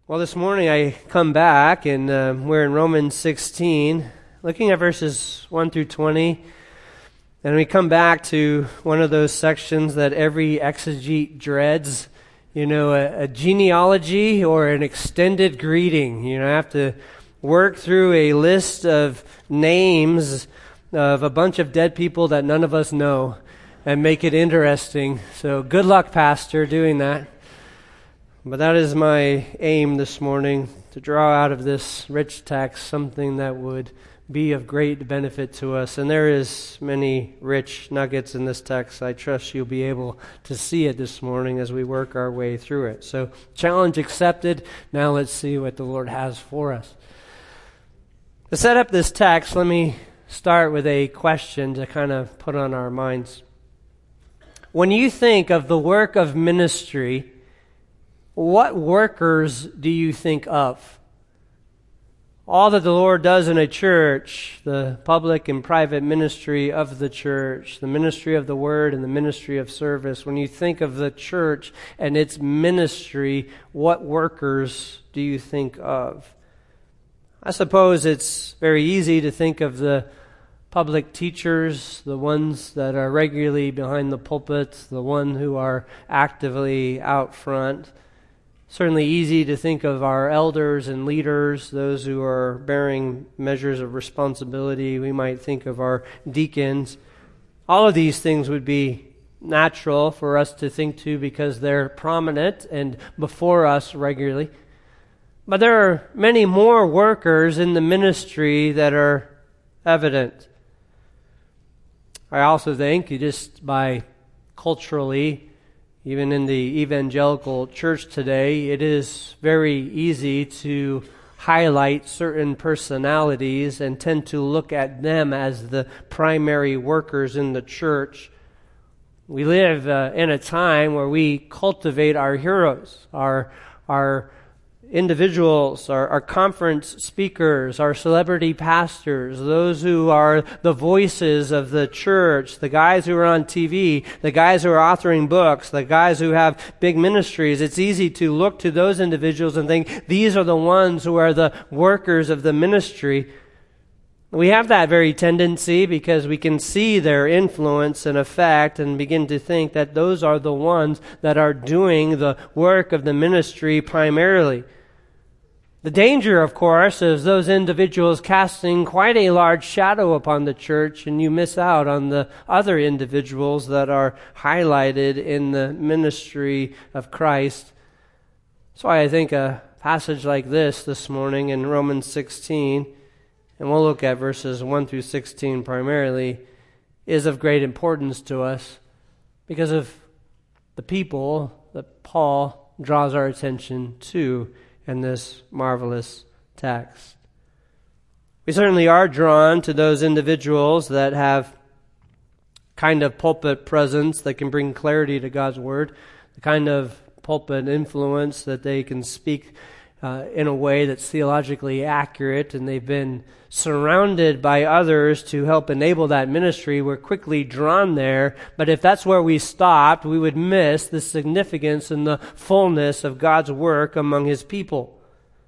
Well, this morning I come back and we're in Romans 16, looking at verses 1 through 20. And we come back to one of those sections that every exegete dreads, a genealogy or an extended greeting. I have to work through a list of names of a bunch of dead people that none of us know and make it interesting. So good luck, Pastor, doing that. But that is my aim this morning, to draw out of this rich text something that would be of great benefit to us. And there is many rich nuggets in this text. I trust you'll be able to see it this morning as we work our way through it. So, challenge accepted. Now let's see what the Lord has for us. To set up this text, let me start with a question to kind of put on our minds. When you think of the work of ministry, what workers do you think of? All that the Lord does in a church, the public and private ministry of the church, the ministry of the word and the ministry of service. When you think of the church and its ministry, what workers do you think of? I suppose it's very easy to think of the public teachers, the ones that are regularly behind the pulpit, the ones who are actively out front. Certainly easy to think of our elders and leaders, those who are bearing measures of responsibility. We might think of our deacons. All of these things would be natural for us to think to because they're prominent and before us regularly. But there are many more workers in the ministry that are evident. I also think just by culturally, even in the evangelical church today, it is very easy to highlight certain personalities and tend to look at them as the primary workers in the church. We live in a time where we cultivate our heroes, our individuals, our conference speakers, our celebrity pastors, those who are the voices of the church, the guys who are on TV, the guys who are authoring books, the guys who have big ministries. It's easy to look to those individuals and think these are the ones who are the workers of the ministry. We have that very tendency because we can see their influence and effect and begin to think that those are the ones that are doing the work of the ministry primarily. The danger, of course, is those individuals casting quite a large shadow upon the church, and you miss out on the other individuals that are highlighted in the ministry of Christ. That's why I think a passage like this morning in Romans 16, and we'll look at verses 1 through 16 primarily, is of great importance to us because of the people that Paul draws our attention to in this marvelous text. We certainly are drawn to those individuals that have kind of pulpit presence that can bring clarity to God's word, the kind of pulpit influence that they can speak in a way that's theologically accurate, and they've been surrounded by others to help enable that ministry. We're quickly drawn there, but if that's where we stopped, we would miss the significance and the fullness of God's work among His people.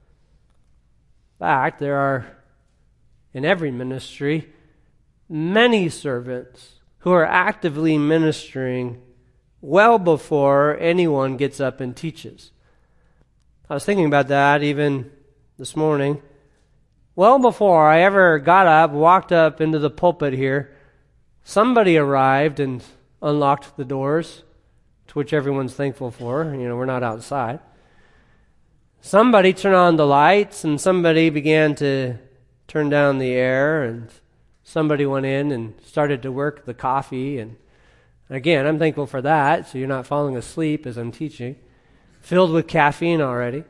In fact, there are, in every ministry, many servants who are actively ministering well before anyone gets up and teaches. I was thinking about that even this morning. Well before I ever got up, walked up into the pulpit here, somebody arrived and unlocked the doors, to which everyone's thankful for. We're not outside. Somebody turned on the lights, and somebody began to turn down the air, and somebody went in and started to work the coffee. And again, I'm thankful for that, so you're not falling asleep as I'm teaching. Filled with caffeine already.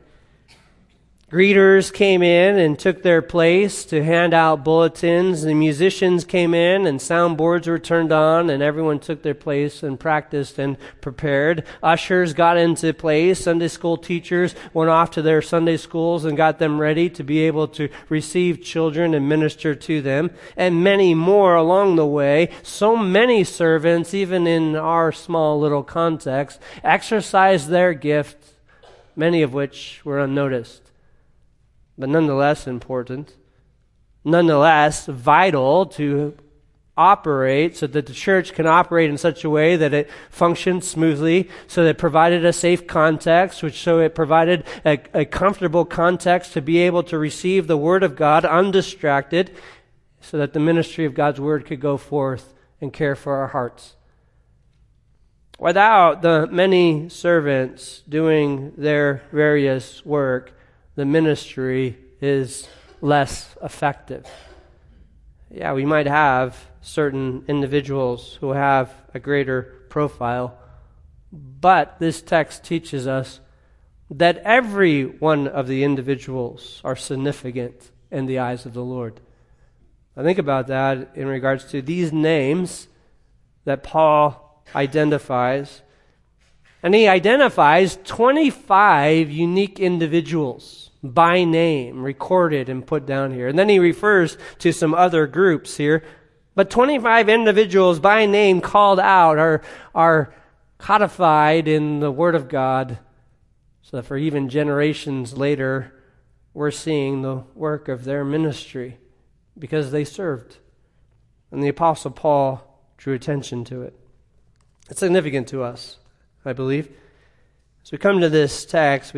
Greeters came in and took their place to hand out bulletins. The musicians came in and soundboards were turned on and everyone took their place and practiced and prepared. Ushers got into place. Sunday school teachers went off to their Sunday schools and got them ready to be able to receive children and minister to them. And many more along the way. So many servants, even in our small little context, exercised their gift many of which were unnoticed, but nonetheless important, nonetheless vital to operate so that the church can operate in such a way that it functions smoothly, so that it provided a safe context, so it provided a comfortable context to be able to receive the Word of God undistracted, so that the ministry of God's Word could go forth and care for our hearts. Without the many servants doing their various work, the ministry is less effective. Yeah, we might have certain individuals who have a greater profile, but this text teaches us that every one of the individuals are significant in the eyes of the Lord. I think about that in regards to these names that Paul identifies. And he identifies 25 unique individuals by name, recorded and put down here. And then he refers to some other groups here. But 25 individuals by name called out are codified in the Word of God, so that for even generations later, we're seeing the work of their ministry because they served. And the Apostle Paul drew attention to it. It's significant to us, I believe. As we come to this text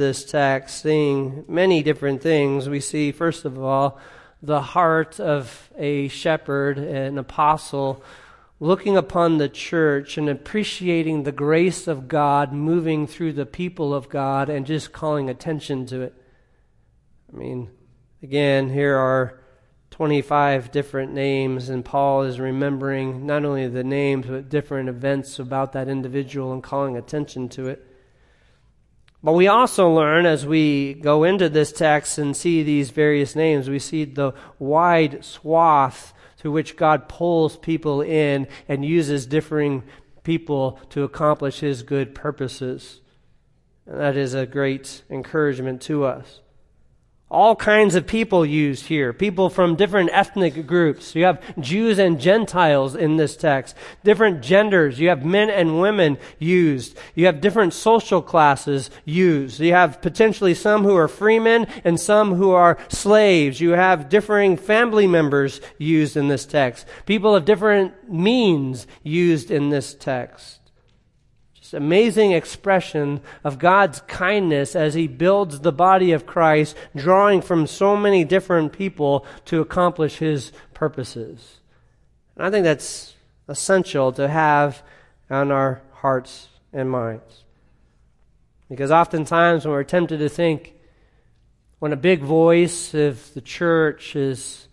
seeing many different things. We see, first of all, the heart of a shepherd, an apostle, looking upon the church and appreciating the grace of God moving through the people of God and just calling attention to it. I mean, again, here are 25 different names, and Paul is remembering not only the names, but different events about that individual and calling attention to it. But we also learn as we go into this text and see these various names, we see the wide swath through which God pulls people in and uses differing people to accomplish His good purposes. And that is a great encouragement to us. All kinds of people used here. People from different ethnic groups. You have Jews and Gentiles in this text. Different genders. You have men and women used. You have different social classes used. You have potentially some who are freemen and some who are slaves. You have differing family members used in this text. People of different means used in this text. Amazing expression of God's kindness as He builds the body of Christ, drawing from so many different people to accomplish His purposes. And I think that's essential to have on our hearts and minds. Because oftentimes when we're tempted to think, when a big voice of the church is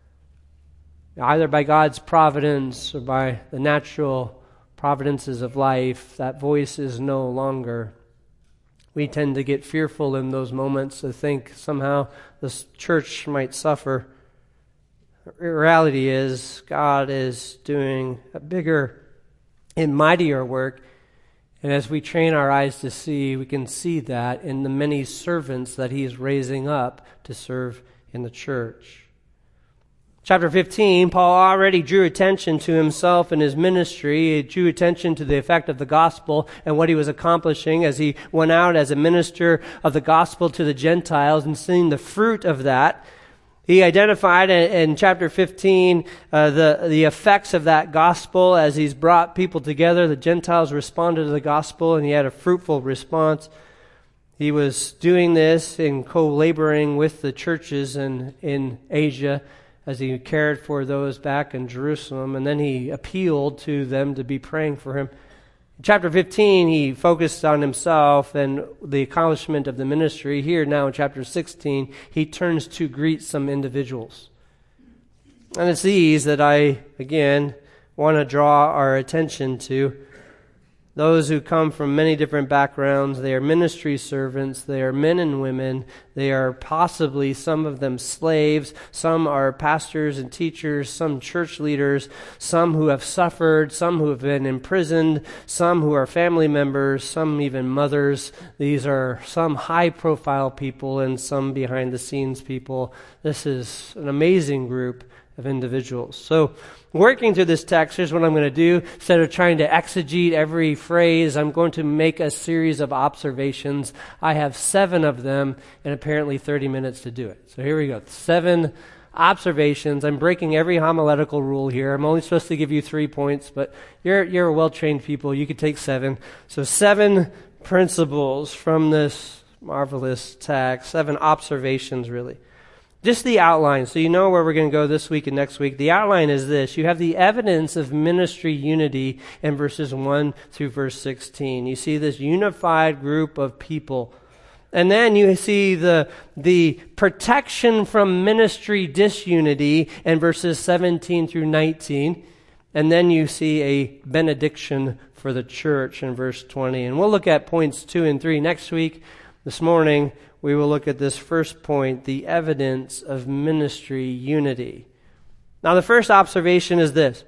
either by God's providence or by the natural providences of life, that voice is no longer. We tend to get fearful in those moments to think somehow the church might suffer. The reality is God is doing a bigger and mightier work, and as we train our eyes to see, we can see that in the many servants that He is raising up to serve in the church. Chapter 15, Paul already drew attention to himself and his ministry. He drew attention to the effect of the gospel and what he was accomplishing as he went out as a minister of the gospel to the Gentiles and seeing the fruit of that. He identified in chapter 15 the effects of that gospel as he's brought people together. The Gentiles responded to the gospel and he had a fruitful response. He was doing this in co-laboring with the churches in Asia as he cared for those back in Jerusalem, and then he appealed to them to be praying for him. In chapter 15, he focused on himself and the accomplishment of the ministry. Here now in chapter 16, he turns to greet some individuals. And it's these that I, again, want to draw our attention to. Those who come from many different backgrounds. They are ministry servants. They are men and women. They are possibly, some of them, slaves. Some are pastors and teachers. Some church leaders. Some who have suffered. Some who have been imprisoned. Some who are family members. Some even mothers. These are some high-profile people and some behind-the-scenes people. This is an amazing group of individuals. So, working through this text, here's what I'm going to do. Instead of trying to exegete every phrase, I'm going to make a series of observations. I have 7 of them and apparently 30 minutes to do it. So here we go. 7 observations. I'm breaking every homiletical rule here. I'm only supposed to give you 3 points, but you're a well-trained people. You could take 7. So 7 principles from this marvelous text. 7 observations, really. Just the outline, so you know where we're going to go this week and next week. The outline is this. You have the evidence of ministry unity in verses 1 through verse 16. You see this unified group of people. And then you see the protection from ministry disunity in verses 17 through 19. And then you see a benediction for the church in verse 20. And we'll look at points 2 and 3 next week. This morning, we will look at this first point, the evidence of ministry unity. Now, the first observation is this.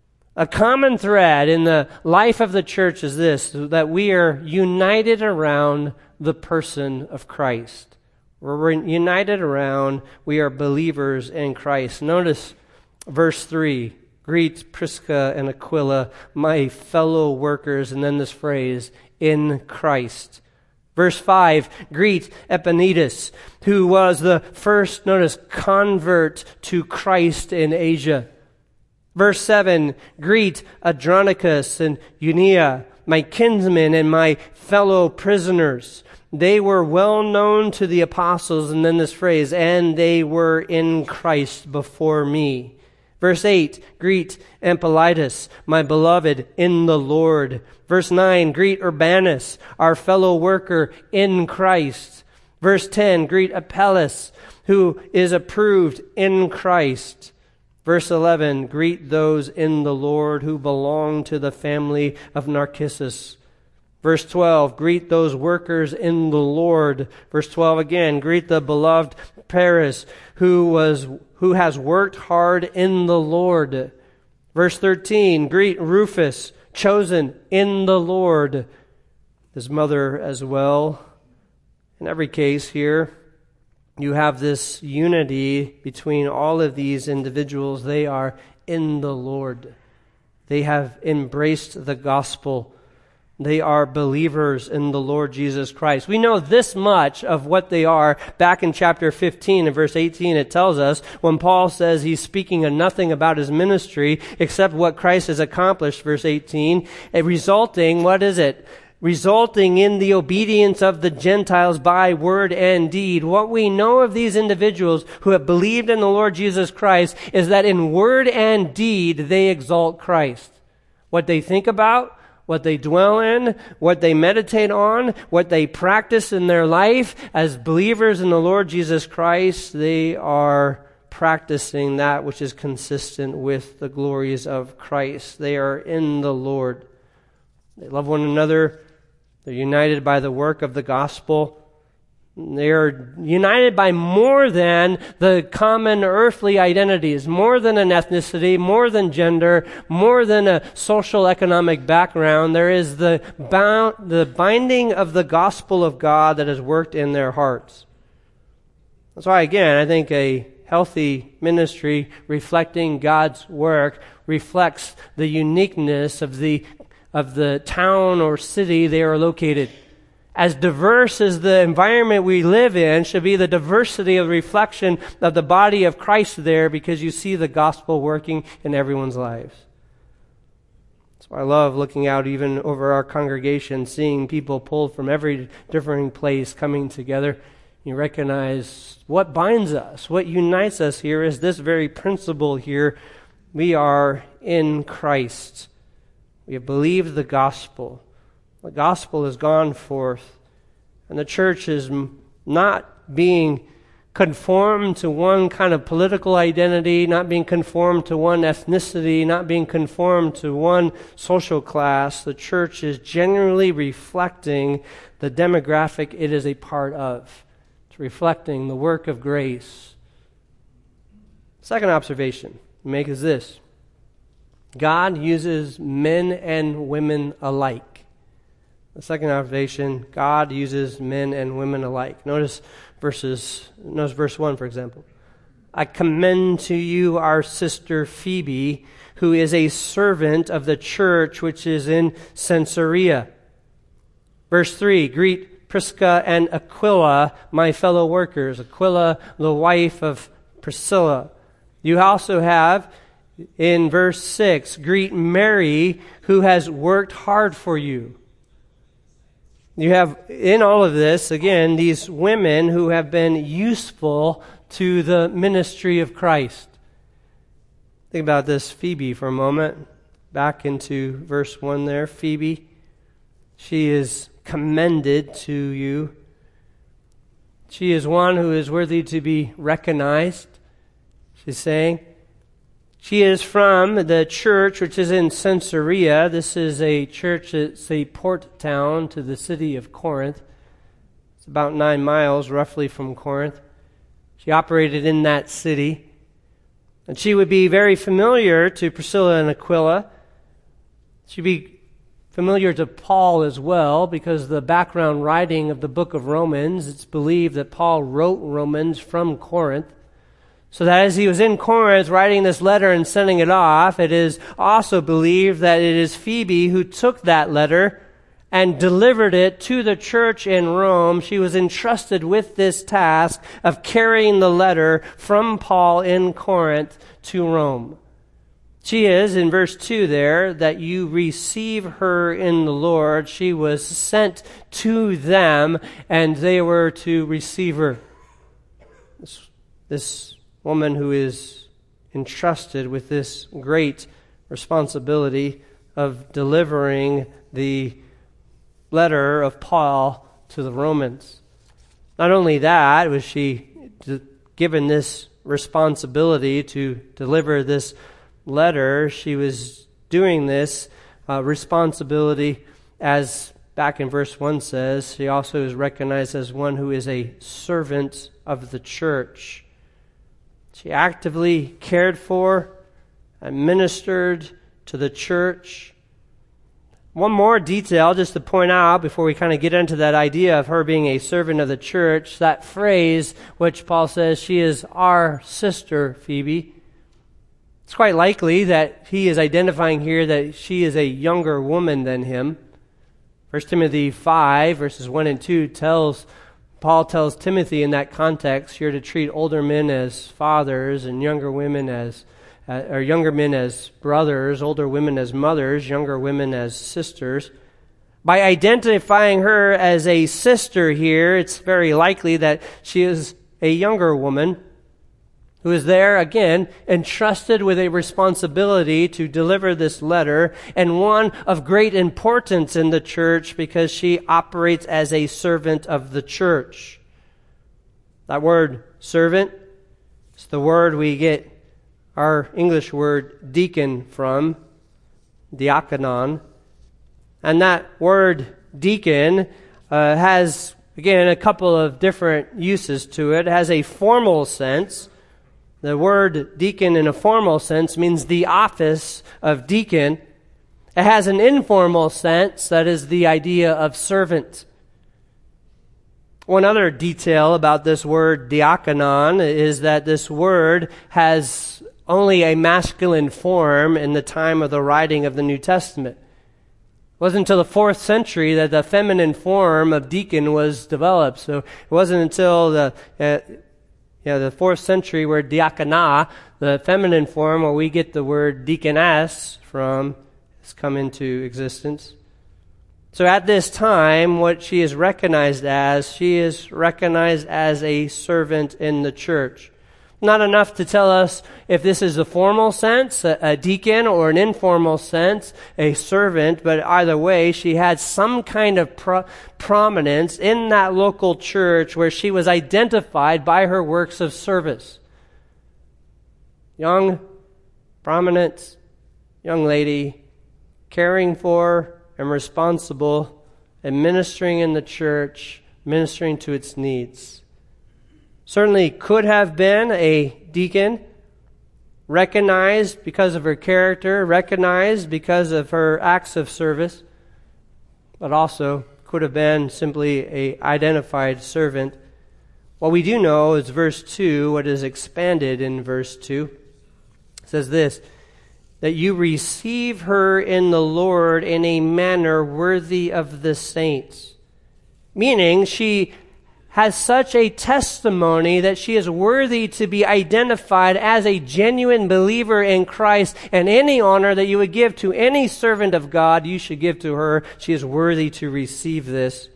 A common thread in the life of the church is this, that we are united around the person of Christ. We're united around, we are believers in Christ. Notice verse 3, greet Prisca and Aquila, my fellow workers, and then this phrase, in Christ. Verse 5, greet Epaenetus, who was the first, notice, convert to Christ in Asia. Verse 7, greet Andronicus and Eunia, my kinsmen and my fellow prisoners. They were well known to the apostles, and then this phrase, and they were in Christ before me. Verse 8, greet Ampliatus, my beloved in the Lord. Verse 9, greet Urbanus, our fellow worker in Christ. Verse 10, greet Apelles, who is approved in Christ. Verse 11, greet those in the Lord who belong to the family of Narcissus. Verse 12, greet those workers in the Lord. Verse 12 again, greet the beloved Paris, who has worked hard in the Lord. Verse 13, greet Rufus, chosen in the Lord. His mother as well. In every case here, you have this unity between all of these individuals. They are in the Lord. They have embraced the gospel. They are believers in the Lord Jesus Christ. We know this much of what they are. Back in chapter 15 and verse 18, it tells us when Paul says he's speaking of nothing about his ministry except what Christ has accomplished, verse 18, resulting, what is it? Resulting in the obedience of the Gentiles by word and deed. What we know of these individuals who have believed in the Lord Jesus Christ is that in word and deed they exalt Christ. What they think about, what they dwell in, what they meditate on, what they practice in their life as believers in the Lord Jesus Christ, they are practicing that which is consistent with the glories of Christ. They are in the Lord. They love one another. They're united by the work of the gospel. They are united by more than the common earthly identities, more than an ethnicity, more than gender, more than a social economic background. There is the binding of the gospel of God that has worked in their hearts. That's why, again, I think a healthy ministry reflecting God's work reflects the uniqueness of the town or city they are located. As diverse as the environment we live in should be the diversity of reflection of the body of Christ there, because you see the gospel working in everyone's lives. That's why I love looking out even over our congregation, seeing people pulled from every different place coming together. You recognize what binds us, what unites us here is this very principle here. We are in Christ. We have believed the gospel. The gospel has gone forth, and the church is not being conformed to one kind of political identity, not being conformed to one ethnicity, not being conformed to one social class. The church is genuinely reflecting the demographic it is a part of. It's reflecting the work of grace. Second observation we make is this. God uses men and women alike. The second observation, God uses men and women alike. Notice verse 1, for example. I commend to you our sister Phoebe, who is a servant of the church which is in Caesarea. Verse 3, greet Prisca and Aquila, my fellow workers. Aquila, the wife of Priscilla. You also have, in verse 6, greet Mary, who has worked hard for you. You have, in all of this, again, these women who have been useful to the ministry of Christ. Think about this Phoebe for a moment. Back into verse 1 there. Phoebe, she is commended to you. She is one who is worthy to be recognized. She's saying, she is from the church which is in Caesarea. This is a church, it's a port town to the city of Corinth. It's about 9 miles roughly from Corinth. She operated in that city. And she would be very familiar to Priscilla and Aquila. She'd be familiar to Paul as well, because the background writing of the book of Romans, it's believed that Paul wrote Romans from Corinth. So that as he was in Corinth writing this letter and sending it off, it is also believed that it is Phoebe who took that letter and delivered it to the church in Rome. She was entrusted with this task of carrying the letter from Paul in Corinth to Rome. She is, in verse 2 there, that you receive her in the Lord. She was sent to them, and they were to receive her. This woman who is entrusted with this great responsibility of delivering the letter of Paul to the Romans. Not only that, was she given this responsibility to deliver this letter, she was doing this responsibility as, back in verse 1 says, she also is recognized as one who is a servant of the church. She actively cared for and ministered to the church. One more detail just to point out before we kind of get into that idea of her being a servant of the church, that phrase which Paul says, she is our sister, Phoebe. It's quite likely that he is identifying here that she is a younger woman than him. 1 Timothy 5, verses 1 and 2 Paul tells Timothy in that context, you're to treat older men as fathers and younger men as brothers, older women as mothers, younger women as sisters. By identifying her as a sister here, it's very likely that she is a younger woman who is there, again, entrusted with a responsibility to deliver this letter, and one of great importance in the church because she operates as a servant of the church. That word, servant, is the word we get our English word deacon from, diakonon. And that word deacon has, again, a couple of different uses to it. It has a formal sense. The word deacon in a formal sense means the office of deacon. It has an informal sense, that is the idea of servant. One other detail about this word diakonon is that this word has only a masculine form in the time of the writing of the New Testament. It wasn't until the 4th century that the feminine form of deacon was developed. So it wasn't until the 4th century where diakonia, the feminine form where we get the word deaconess from, has come into existence. So at this time, what she is recognized as a servant in the church. Not enough to tell us if this is a formal sense, a deacon, or an informal sense, a servant, but either way, she had some kind of prominence in that local church where she was identified by her works of service. Young, prominent, young lady, caring for and responsible, and ministering in the church, ministering to its needs. Certainly could have been a deacon, recognized because of her character, recognized because of her acts of service, but also could have been simply an identified servant. What we do know is verse 2, what is expanded in verse 2. It says this, that you receive her in the Lord in a manner worthy of the saints. Meaning, she has such a testimony that she is worthy to be identified as a genuine believer in Christ, and any honor that you would give to any servant of God, you should give to her. She is worthy to receive this.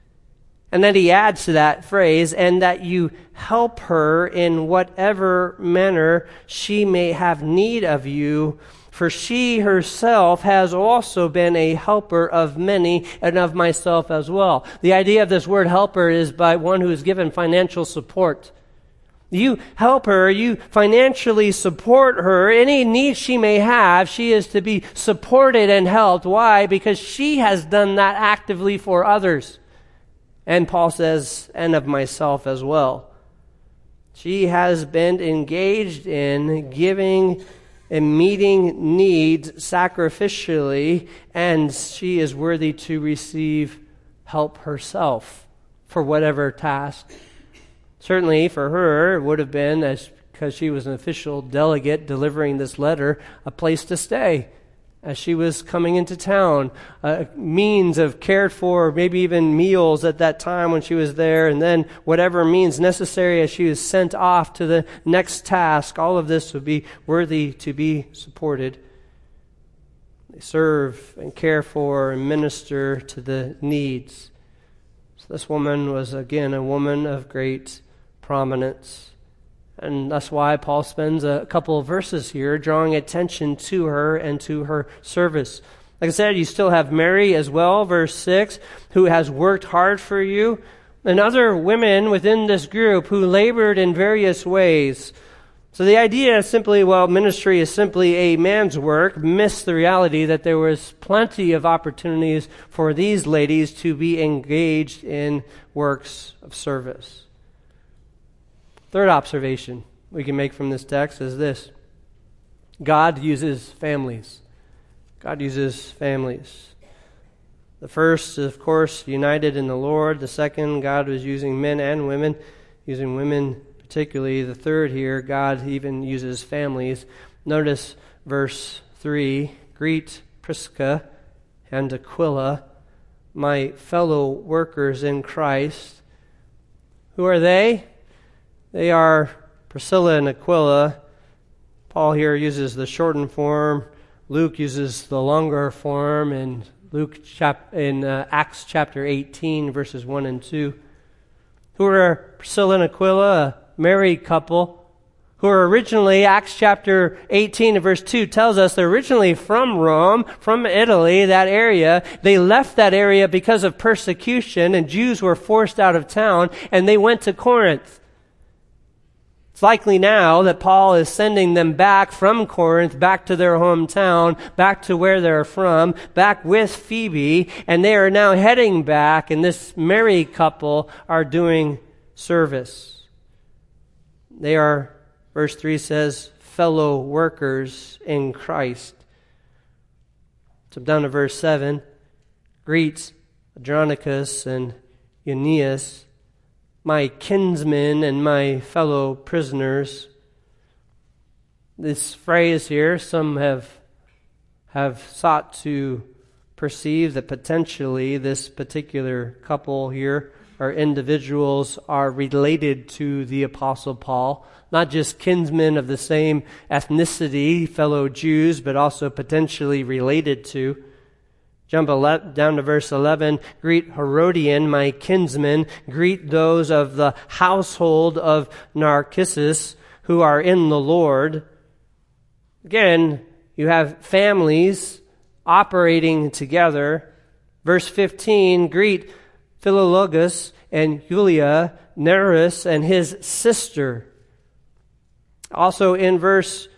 And then he adds to that phrase, and that you help her in whatever manner she may have need of you, for she herself has also been a helper of many, and of myself as well. The idea of this word helper is by one who is given financial support. You help her, you financially support her. Any need she may have, she is to be supported and helped. Why? Because she has done that actively for others. And Paul says, and of myself as well. She has been engaged in giving and meeting needs sacrificially, and she is worthy to receive help herself for whatever task. Certainly for her, it would have been, because she was an official delegate delivering this letter, a place to stay as she was coming into town, means of cared for, maybe even meals at that time when she was there, and then whatever means necessary as she was sent off to the next task. All of this would be worthy to be supported. They serve and care for and minister to the needs. So this woman was, again, a woman of great prominence. And that's why Paul spends a couple of verses here drawing attention to her and to her service. Like I said, you still have Mary as well, verse 6, who has worked hard for you, and other women within this group who labored in various ways. So the idea is simply, ministry is simply a man's work, miss the reality that there was plenty of opportunities for these ladies to be engaged in works of service. Third observation we can make from this text is this. God uses families. God uses families. The first, of course, united in the Lord. The second, God was using men and women, using women particularly. The third here, God even uses families. Notice verse 3, greet Prisca and Aquila, my fellow workers in Christ. Who are they? They are Priscilla and Aquila. Paul here uses the shortened form. Luke uses the longer form in Acts chapter 18, verses 1 and 2. Who are Priscilla and Aquila, a married couple, who are originally, Acts chapter 18 and verse 2 tells us they're originally from Rome, from Italy, that area. They left that area because of persecution, and Jews were forced out of town, and they went to Corinth. It's likely now that Paul is sending them back from Corinth, back to their hometown, back to where they're from, back with Phoebe, and they are now heading back, and this married couple are doing service. They are, verse 3 says, fellow workers in Christ. So down to verse 7, greet Andronicus and Euneas, my kinsmen and my fellow prisoners. This phrase here, some have sought to perceive that potentially this particular couple here or individuals are related to the Apostle Paul. Not just kinsmen of the same ethnicity, fellow Jews, but also potentially related to. Jump down to verse 11. Greet Herodian, my kinsman. Greet those of the household of Narcissus who are in the Lord. Again, you have families operating together. Verse 15, greet Philologus and Julia, Nereus and his sister. Also in verse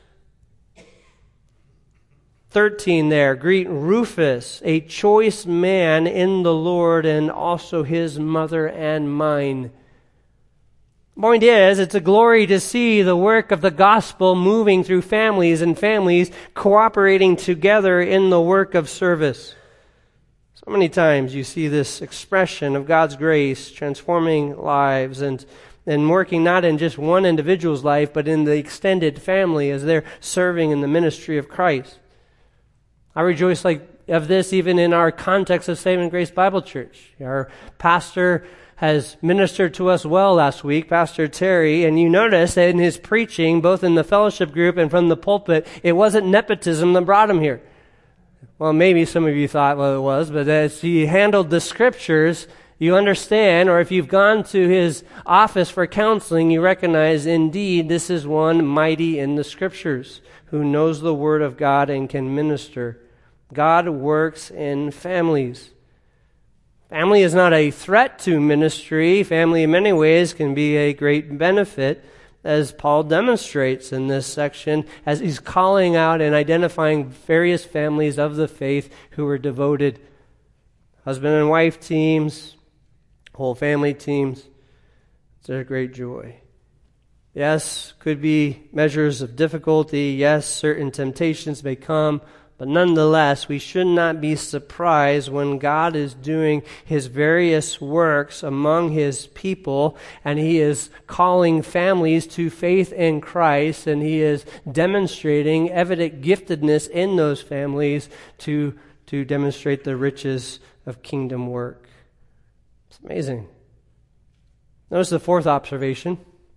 13 there, greet Rufus, a choice man in the Lord, and also his mother and mine. Point is, it's a glory to see the work of the gospel moving through families and families cooperating together in the work of service. So many times you see this expression of God's grace transforming lives, and and working not in just one individual's life, but in the extended family as they're serving in the ministry of Christ. I rejoice of this even in our context of Saving Grace Bible Church. Our pastor has ministered to us well last week, Pastor Terry, and you notice that in his preaching, both in the fellowship group and from the pulpit, it wasn't nepotism that brought him here. Well, maybe some of you thought, well, it was, but as he handled the scriptures, you understand, or if you've gone to his office for counseling, you recognize, indeed, this is one mighty in the scriptures, who knows the word of God and can minister. God works in families. Family is not a threat to ministry. Family, in many ways, can be a great benefit, as Paul demonstrates in this section, as he's calling out and identifying various families of the faith who are devoted. Husband and wife teams, whole family teams. It's a great joy. Yes, could be measures of difficulty. Yes, certain temptations may come. But nonetheless, we should not be surprised when God is doing His various works among His people, and He is calling families to faith in Christ, and He is demonstrating evident giftedness in those families to demonstrate the riches of kingdom work. It's amazing. Notice the fourth observation.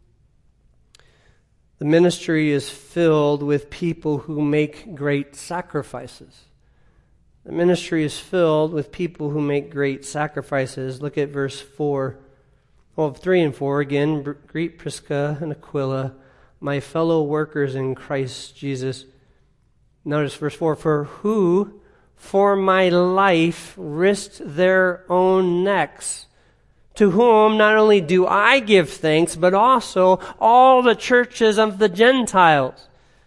The ministry is filled with people who make great sacrifices. The ministry is filled with people who make great sacrifices. Look at verse 4. 3 and 4 again. Greet Prisca and Aquila, my fellow workers in Christ Jesus. Notice verse 4. For who, for my life, risked their own necks, to whom not only do I give thanks, but also all the churches of the Gentiles.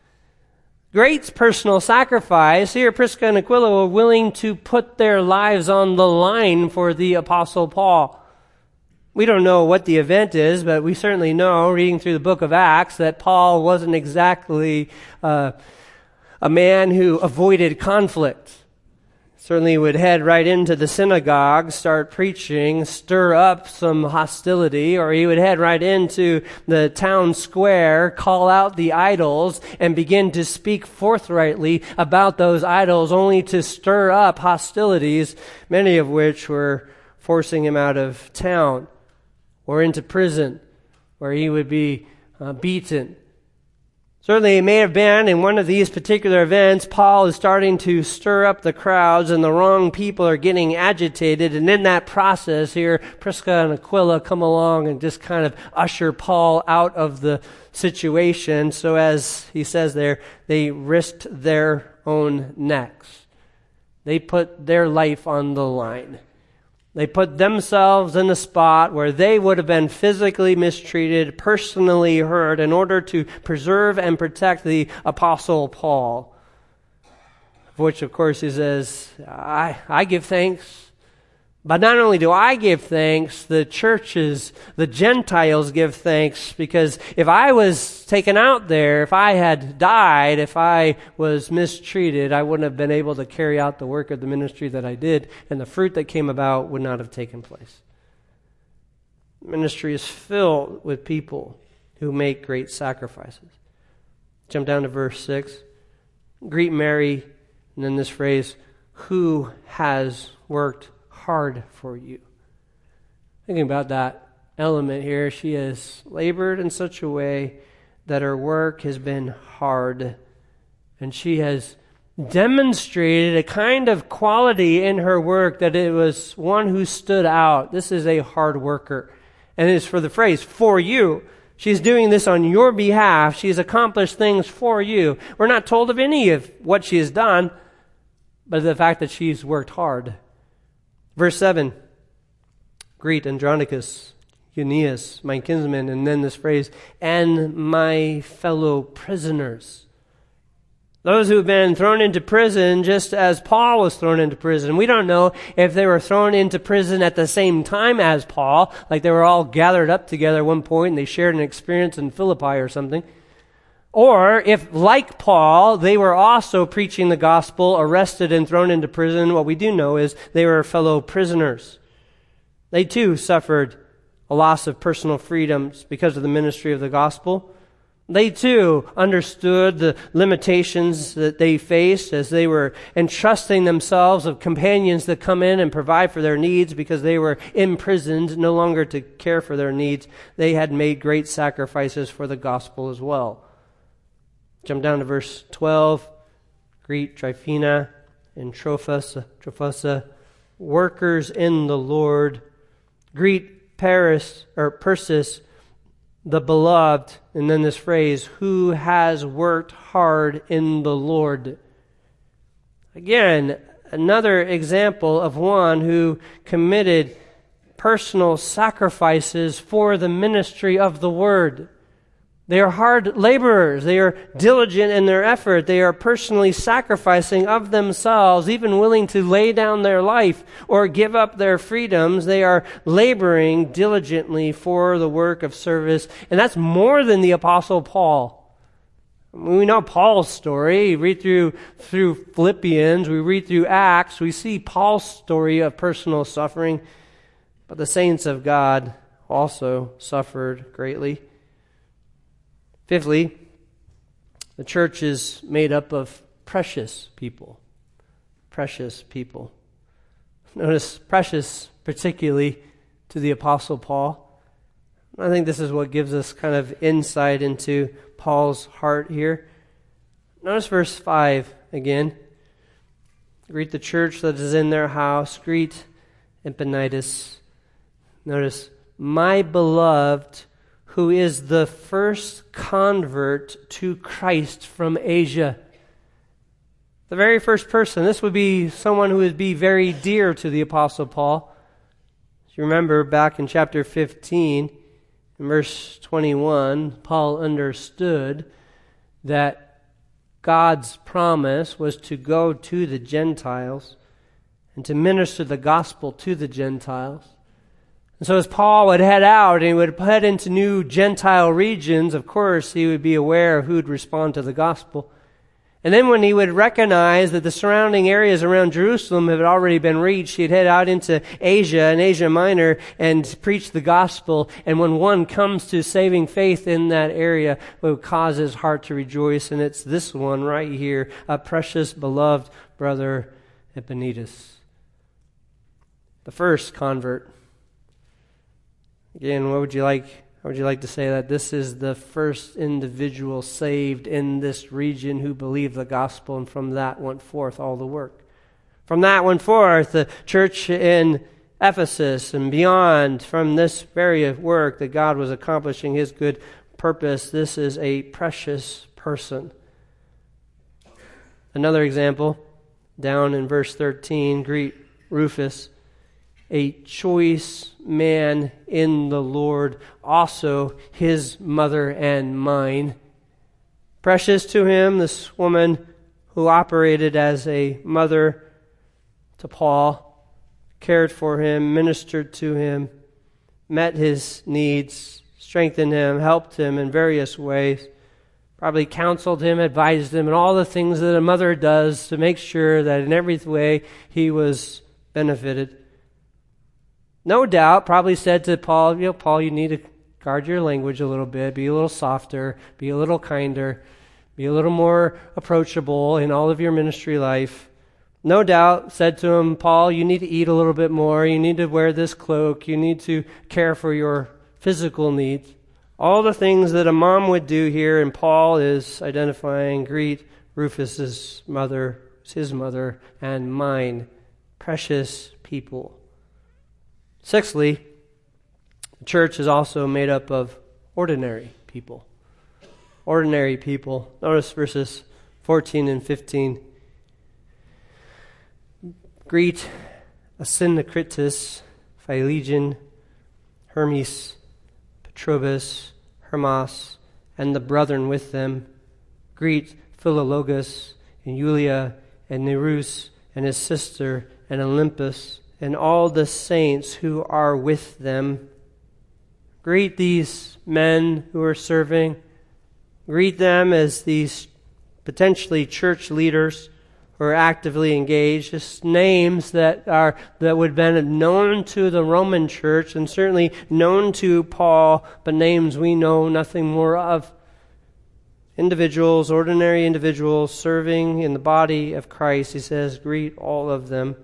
Great personal sacrifice. Here, Prisca and Aquila were willing to put their lives on the line for the Apostle Paul. We don't know what the event is, but we certainly know, reading through the book of Acts, that Paul wasn't exactly a man who avoided conflict. Certainly would head right into the synagogue, start preaching, stir up some hostility, or he would head right into the town square, call out the idols, and begin to speak forthrightly about those idols, only to stir up hostilities, many of which were forcing him out of town or into prison, where he would be beaten. Certainly, it may have been in one of these particular events, Paul is starting to stir up the crowds and the wrong people are getting agitated. And in that process here, Prisca and Aquila come along and just kind of usher Paul out of the situation. So as he says there, they risked their own necks. They put their life on the line. They put themselves in a spot where they would have been physically mistreated, personally hurt, in order to preserve and protect the Apostle Paul. Of which, of course, he says, I give thanks. But not only do I give thanks, the churches, the Gentiles give thanks, because if I was taken out there, if I had died, if I was mistreated, I wouldn't have been able to carry out the work of the ministry that I did, and the fruit that came about would not have taken place. Ministry is filled with people who make great sacrifices. Jump down to verse 6. Greet Mary, and then this phrase, who has worked hard for you. Thinking about that element here, she has labored in such a way that her work has been hard, and she has demonstrated a kind of quality in her work that it was one who stood out. This is a hard worker. And it's for the phrase, for you. She's doing this on your behalf. She's accomplished things for you. We're not told of any of what she has done, but the fact that she's worked hard. Verse 7, greet Andronicus, Euneas, my kinsman, and then this phrase, and my fellow prisoners. Those who have been thrown into prison just as Paul was thrown into prison. We don't know if they were thrown into prison at the same time as Paul, like they were all gathered up together at one point and they shared an experience in Philippi or something. Or if, like Paul, they were also preaching the gospel, arrested and thrown into prison, what we do know is they were fellow prisoners. They too suffered a loss of personal freedoms because of the ministry of the gospel. They too understood the limitations that they faced as they were entrusting themselves of companions that come in and provide for their needs because they were imprisoned, no longer to care for their needs. They had made great sacrifices for the gospel as well. Jump down to verse 12. Greet Tryphena and Trophosa, workers in the Lord. Greet Persis, the beloved, and then this phrase, who has worked hard in the Lord. Again, another example of one who committed personal sacrifices for the ministry of the word. They are hard laborers. They are diligent in their effort. They are personally sacrificing of themselves, even willing to lay down their life or give up their freedoms. They are laboring diligently for the work of service. And that's more than the Apostle Paul. We know Paul's story. We read through Philippians. We read through Acts. We see Paul's story of personal suffering. But the saints of God also suffered greatly. Fifthly, the church is made up of precious people. Precious people. Notice precious particularly to the Apostle Paul. I think this is what gives us kind of insight into Paul's heart here. Notice verse 5 again. Greet the church that is in their house. Greet Epaphras. Notice, my beloved, who is the first convert to Christ from Asia. The very first person. This would be someone who would be very dear to the Apostle Paul. As you remember back in chapter 15, in verse 21, Paul understood that God's promise was to go to the Gentiles and to minister the gospel to the Gentiles. And so as Paul would head out and he would head into new Gentile regions, of course, he would be aware of who would respond to the gospel. And then when he would recognize that the surrounding areas around Jerusalem had already been reached, he'd head out into Asia and Asia Minor and preach the gospel. And when one comes to saving faith in that area, it would cause his heart to rejoice. And it's this one right here, a precious, beloved brother, Epaphras. The first convert. Again, how would you like to say that this is the first individual saved in this region who believed the gospel, and from that went forth all the work. From that went forth the church in Ephesus and beyond. From this very work that God was accomplishing His good purpose, this is a precious person. Another example, down in verse 13, greet Rufus, a choice man in the Lord, also his mother and mine. Precious to him, this woman who operated as a mother to Paul, cared for him, ministered to him, met his needs, strengthened him, helped him in various ways, probably counseled him, advised him, and all the things that a mother does to make sure that in every way he was benefited. No doubt, probably said to Paul, Paul, you need to guard your language a little bit, be a little softer, be a little kinder, be a little more approachable in all of your ministry life. No doubt said to him, Paul, you need to eat a little bit more, you need to wear this cloak, you need to care for your physical needs. All the things that a mom would do here, and Paul is identifying, greet Rufus's mother, his mother, and mine, precious people. Sixthly, the church is also made up of ordinary people. Ordinary people. Notice verses 14 and 15. Greet Asyncritus, Philologus, Hermes, Patrobas, Hermas, and the brethren with them. Greet Philologus, and Julia, and Nereus, and his sister, and Olympus, and all the saints who are with them. Greet these men who are serving. Greet them as these potentially church leaders, who are actively engaged, just names that would have been known to the Roman church and certainly known to Paul, but names we know nothing more of. Individuals, ordinary individuals serving in the body of Christ. He says, greet all of them.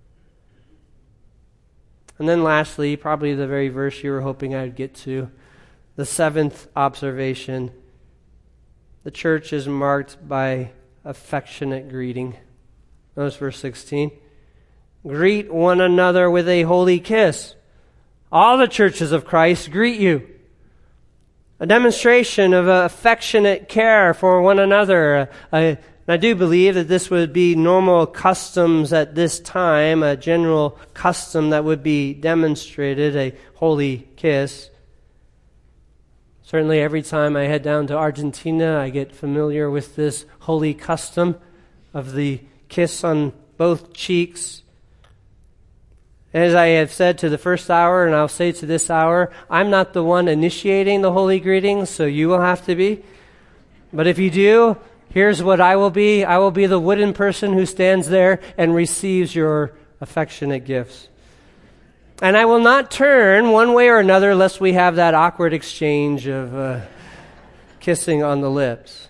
And then lastly, probably the very verse you were hoping I'd get to, the seventh observation. The church is marked by affectionate greeting. Notice verse 16. Greet one another with a holy kiss. All the churches of Christ greet you. A demonstration of affectionate care for one another. I do believe that this would be normal customs at this time, a general custom that would be demonstrated, a holy kiss. Certainly every time I head down to Argentina, I get familiar with this holy custom of the kiss on both cheeks. As I have said to the first hour, and I'll say to this hour, I'm not the one initiating the holy greetings, so you will have to be. But if you do, here's what I will be. I will be the wooden person who stands there and receives your affectionate gifts. And I will not turn one way or another lest we have that awkward exchange of kissing on the lips.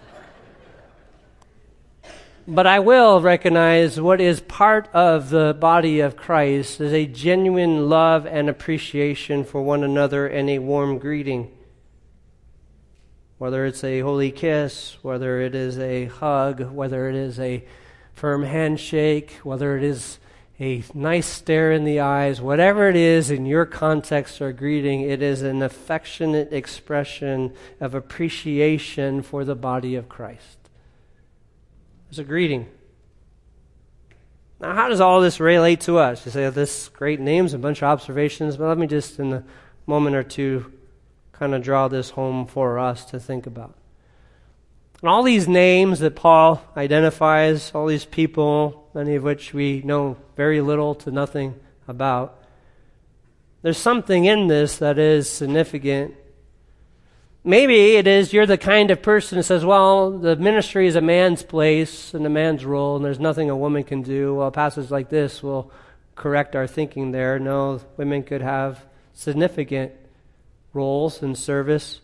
But I will recognize what is part of the body of Christ is a genuine love and appreciation for one another and a warm greeting. Whether it's a holy kiss, whether it is a hug, whether it is a firm handshake, whether it is a nice stare in the eyes, whatever it is in your context or greeting, it is an affectionate expression of appreciation for the body of Christ. It's a greeting. Now, how does all this relate to us? You say, this great names, a bunch of observations, but let me just, in a moment or two, kind of draw this home for us to think about. And all these names that Paul identifies, all these people, many of which we know very little to nothing about, there's something in this that is significant. Maybe it is you're the kind of person who says, well, the ministry is a man's place and a man's role, and there's nothing a woman can do. Well, a passage like this will correct our thinking there. No, women could have significant roles in service.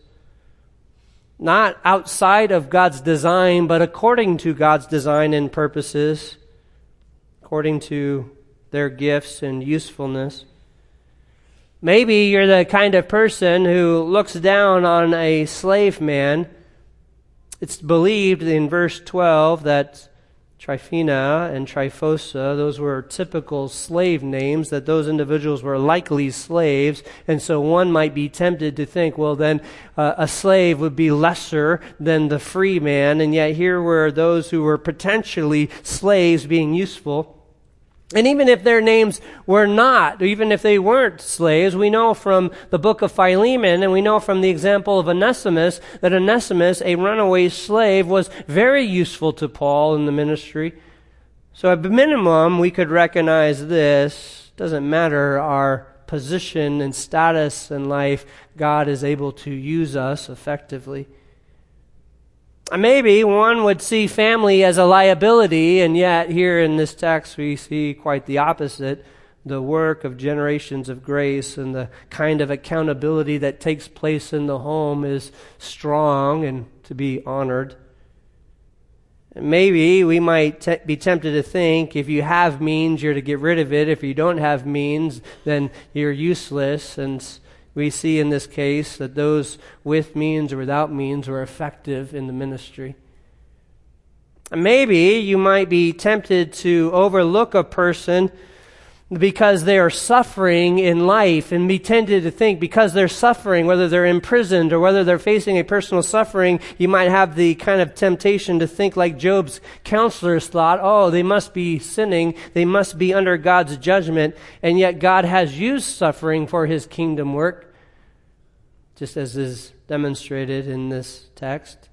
Not outside of God's design, but according to God's design and purposes, according to their gifts and usefulness. Maybe you're the kind of person who looks down on a slave man. It's believed in verse 12 that Tryphena and Tryphosa, those were typical slave names, that those individuals were likely slaves, and so one might be tempted to think, well then a slave would be lesser than the free man, and yet here were those who were potentially slaves being useful. And even if their names were not, even if they weren't slaves, we know from the book of Philemon, and we know from the example of Onesimus, that Onesimus, a runaway slave, was very useful to Paul in the ministry. So at minimum, we could recognize this. Doesn't matter our position and status in life, God is able to use us effectively. Maybe one would see family as a liability, and yet here in this text we see quite the opposite. The work of generations of grace and the kind of accountability that takes place in the home is strong and to be honored. And maybe we might be tempted to think if you have means, you're to get rid of it. If you don't have means, then you're useless. And we see in this case that those with means or without means were effective in the ministry. And maybe you might be tempted to overlook a person because they are suffering in life, and be tempted to think because they're suffering, whether they're imprisoned or whether they're facing a personal suffering, you might have the kind of temptation to think like Job's counselors thought, oh, they must be sinning, they must be under God's judgment, and yet God has used suffering for his kingdom work, just as is demonstrated in this text.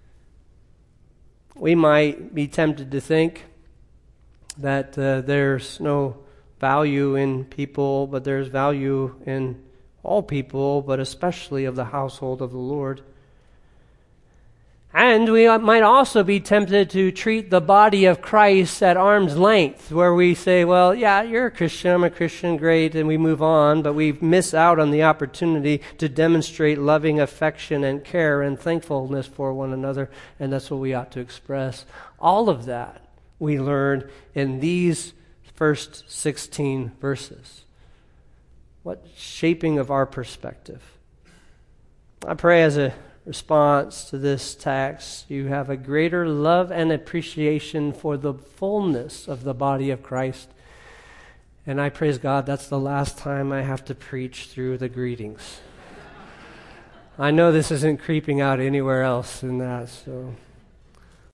We might be tempted to think that there's no value in people, but there's value in all people, but especially of the household of the Lord. And we might also be tempted to treat the body of Christ at arm's length, where we say, well, yeah, you're a Christian, I'm a Christian, great, and we move on, but we miss out on the opportunity to demonstrate loving affection and care and thankfulness for one another, and that's what we ought to express. All of that we learn in these first 16 verses. What shaping of our perspective. I pray as a response to this text, you have a greater love and appreciation for the fullness of the body of Christ. And I praise God, that's the last time I have to preach through the greetings. I know this isn't creeping out anywhere else in that, so